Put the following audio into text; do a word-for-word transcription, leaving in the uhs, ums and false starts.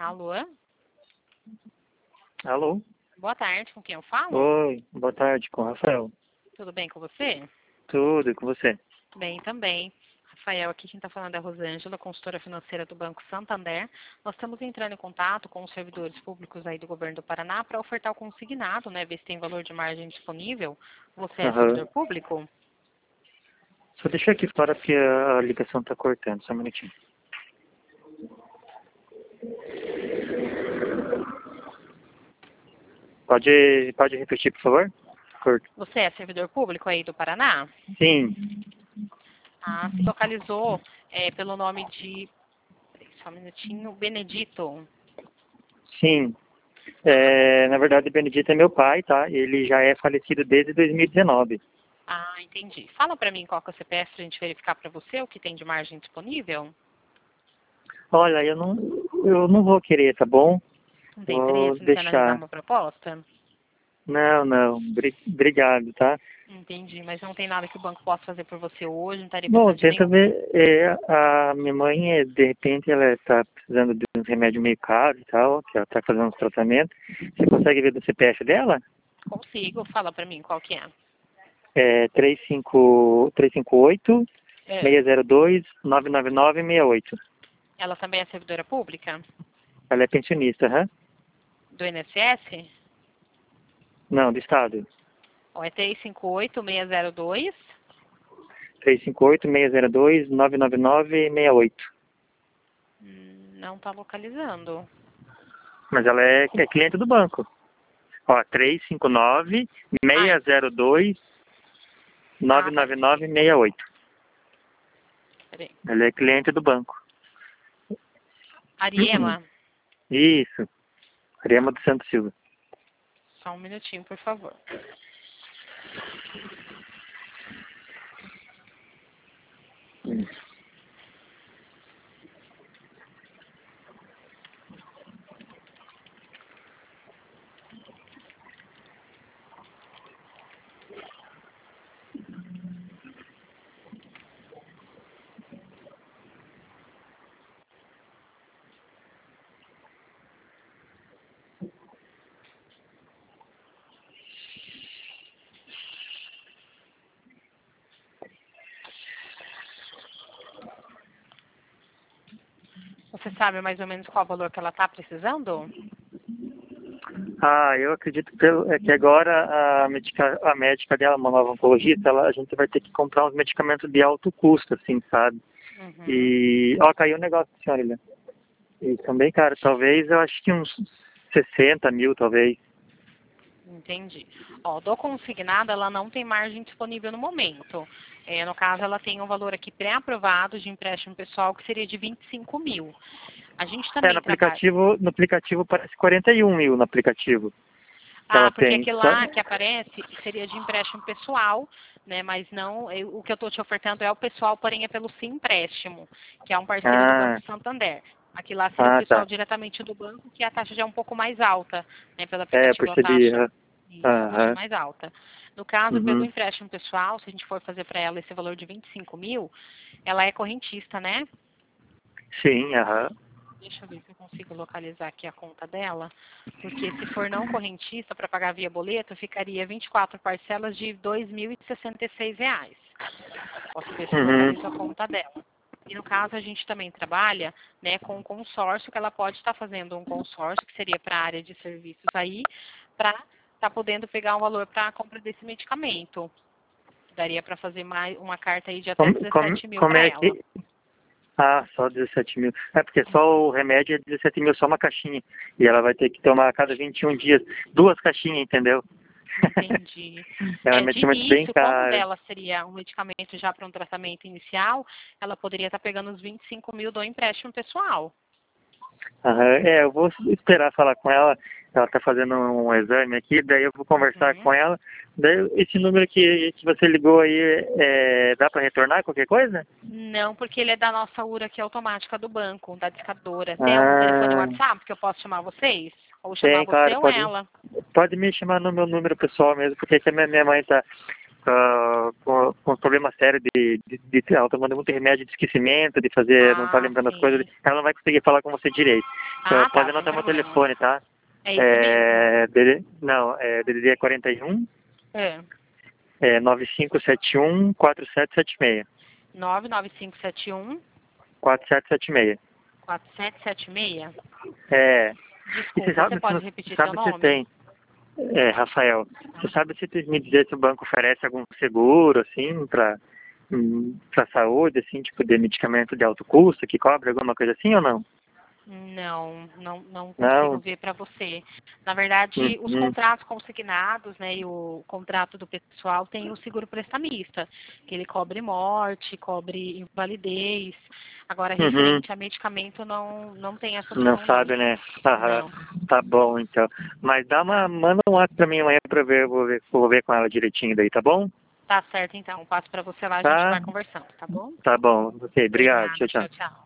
Alô? Alô? Boa tarde, com quem eu falo? Oi, boa tarde, com o Rafael. Tudo bem com você? Tudo, e com você? Bem também. Rafael, aqui quem está falando é a Rosângela, consultora financeira do Banco Santander. Nós estamos entrando em contato com os servidores públicos aí do governo do Paraná para ofertar o consignado, né? Ver se tem valor de margem disponível. Você é Aham. servidor público? Só deixa aqui fora porque a ligação tá cortando, só um minutinho. Pode, pode repetir, por favor? Corto. Você é servidor público aí do Paraná? Sim, Ah, se localizou é, pelo nome de, só um minutinho, Benedito. sim. É, na verdade, o Benedito é meu pai, tá? Ele já é falecido desde dois mil e dezenove. Ah, entendi. Fala para mim qual que é o C P F para a gente verificar para você o que tem de margem disponível. Olha, eu não, eu não vou querer, tá bom? Não tem Vou interesse em se analisar deixar. uma proposta? Não, não. Bri- Obrigado, tá? Entendi, mas não tem nada que o banco possa fazer por você hoje, não estaria Bom, precisando de tenta nenhum. ver. É, a minha mãe, é, de repente, ela está precisando de um remédio meio caro e tal, que ela está fazendo uns tratamentos. Você consegue ver do C P F dela? Consigo, fala para mim qual que é. É três cinco oito, É. seis zero dois, nove nove nove seis oito. Ela também é servidora pública? Ela é pensionista, aham? Do I N S S? Não, do Estado. Ó, é três cinco oito, seis zero dois. três cinco oito, seis zero dois, nove nove nove seis oito. Hum, não está localizando. Mas ela é, é cliente do banco. Ó, três cinco nove, Ah, seis zero dois, ah nove tá, nove nove entendi. seis oito. Peraí. Ela é cliente do banco. Ariema, Isso. Ariema do Santos Silva. só um minutinho, por favor. Você sabe mais ou menos qual o valor que ela está precisando? Ah, eu acredito pelo, é que agora a médica, a médica dela, uma nova oncologista, ela, a gente vai ter que comprar uns medicamentos de alto custo, assim, sabe? Uhum. E, ó, caiu um negócio, senhora, Ilha. E são bem caros, talvez, eu acho que uns sessenta mil, talvez. Entendi. Ó, do consignado, ela não tem margem disponível no momento. É, no caso, ela tem um valor aqui pré-aprovado de empréstimo pessoal que seria de vinte e cinco mil. A gente É, no também trabalha. aplicativo, no aplicativo parece quarenta e um mil no aplicativo que Ah, ela porque tem. aquele Só- lá que aparece seria de empréstimo pessoal, né? Mas não, eu- o que eu estou te ofertando é o pessoal, porém é pelo Sim Empréstimo, que é um parceiro do Ah, Banco Santander. Aqui lá seria o ah, pessoal tá. diretamente do banco, que a taxa já é um pouco mais alta, né? Pelo É, eu aplicativo a percebi. taxa, isso, a taxa é Aham. mais alta. No caso, pelo Uhum. empréstimo pessoal, se a gente for fazer para ela esse valor de vinte e cinco mil, ela é correntista, né? Sim, aham. Deixa eu ver se eu consigo localizar aqui a conta dela, porque se for não correntista para pagar via boleto, ficaria vinte e quatro parcelas de dois mil e sessenta e seis reais. Posso ver se eu Uhum. localizo a conta dela. E no caso a gente também trabalha, né, com um consórcio, que ela pode estar fazendo um consórcio, que seria para a área de serviços aí, para estar podendo pegar um valor para a compra desse medicamento. Daria para fazer mais uma carta aí de até Como, como, dezessete mil como para é ela. que. Ah, só dezessete mil. É porque só o remédio é dezessete mil, só uma caixinha. E ela vai ter que tomar a cada vinte e um dias duas caixinhas, entendeu? Entendi. É um É, de medicamento bem início, como o caro. dela seria um medicamento já para um tratamento inicial, ela poderia estar pegando os vinte e cinco mil do empréstimo pessoal. Aham. É, eu vou esperar falar com ela. Ela está fazendo um exame aqui, daí eu vou conversar Uhum. com ela. Daí esse número que, que você ligou aí, é, dá para retornar qualquer coisa? Não, porque ele é da nossa U R A aqui automática do banco, da discadora. Tem algum telefone Ah, WhatsApp que eu posso chamar vocês? Ou chamar tem, você claro, ou pode, ela? pode me chamar no meu número pessoal mesmo, porque aqui a minha minha mãe tá. uh, com, com problemas sérios de, de, de ela tomando muito remédio de esquecimento, de fazer, Ah, não tá lembrando sim. as coisas, ela não vai conseguir falar com você direito. Ah, Uh, pode tá, anotar sem meu problema. telefone, tá? É esse É, D D, não, é D D D é quarenta e um, mesmo? é nove cinco sete um, quatro sete sete seis. É. nove nove cinco sete um, quatro sete sete seis. quatro sete sete seis. É. E Desculpa, você sabe, você pode você repetir seu sabe se nome? tem. É, Rafael, você sabe se me dizer se o banco oferece algum seguro, assim, para para saúde, assim, tipo de medicamento de alto custo, que cobre alguma coisa assim ou não? Não, não, não consigo Não? ver para você. Na verdade, os Uhum. contratos consignados, né, e o contrato do pessoal tem o seguro prestamista, que ele cobre morte, cobre invalidez. Agora, Uhum. referente a medicamento, não, não tem essa Não opção, não. sabe, né? Aham. Não. Tá bom, então. Mas dá uma, manda um WhatsApp pra mim amanhã pra eu ver, eu vou ver, vou ver com ela direitinho daí, tá bom? Tá certo, então. Passo para você lá, a gente Tá? vai conversando, tá bom? Tá bom. Ok, obrigado. Obrigada. Tchau, tchau. Tchau, tchau.